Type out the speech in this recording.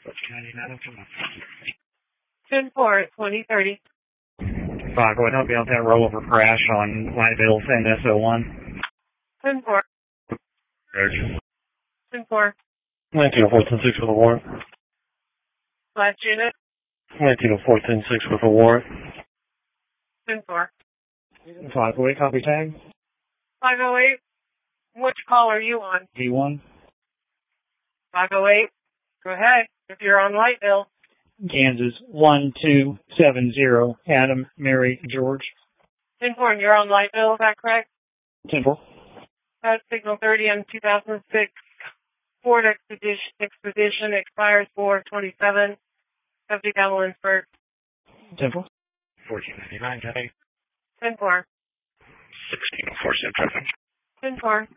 County, 10-4, 2030. 5, go ahead and help me out that rollover crash on Light Bills NSO1. 10-4. 10-4. 1904-106 with a warrant. Last unit. 1904-106 with a warrant. 10-4. 508, copy tag. 508. Which call are you on? D1. 508. Go ahead. If you're on Light Bill. Kansas 1270, Adam, Mary, George. 10-4, you're on Light Bill, is that correct? 10-4. That's Signal 30 on 2006 Ford Expedition expires 4/27. Subject Emmelinsburg. 10-4. 1499, County. 10-4. 1604, same traffic. 10-4.